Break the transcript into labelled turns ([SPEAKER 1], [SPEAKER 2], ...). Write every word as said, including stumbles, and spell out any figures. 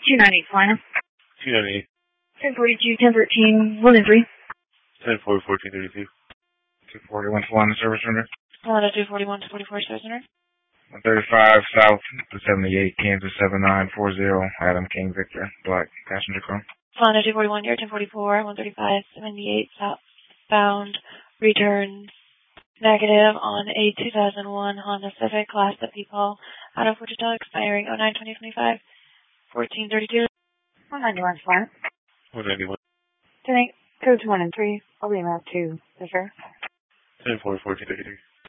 [SPEAKER 1] two ninety-eight, Flyer.
[SPEAKER 2] two ninety-eight.
[SPEAKER 1] ten forty-two, ten thirteen, one and three.
[SPEAKER 2] ten forty, fourteen thirty-two.
[SPEAKER 3] two forty-one, Solana Service Center.
[SPEAKER 4] Solana two forty-one, two forty-four Service Center.
[SPEAKER 3] one thirty-five South seventy-eight, Kansas seven nine four zero, Adam King Victor, Black Passenger Car.
[SPEAKER 4] Solana two forty-one, year ten forty-four, one thirty-five, seventy-eight, southbound, returns negative on a two thousand one Honda Civic Class of People out of Wichita, expiring oh nine twenty twenty-five, fourteen thirty-two.
[SPEAKER 1] one ninety-one, Flyer.
[SPEAKER 2] one ninety-one.
[SPEAKER 1] ten eight, codes one and three, I'll be in route two, the fair.
[SPEAKER 2] ten forty, fourteen thirty-three.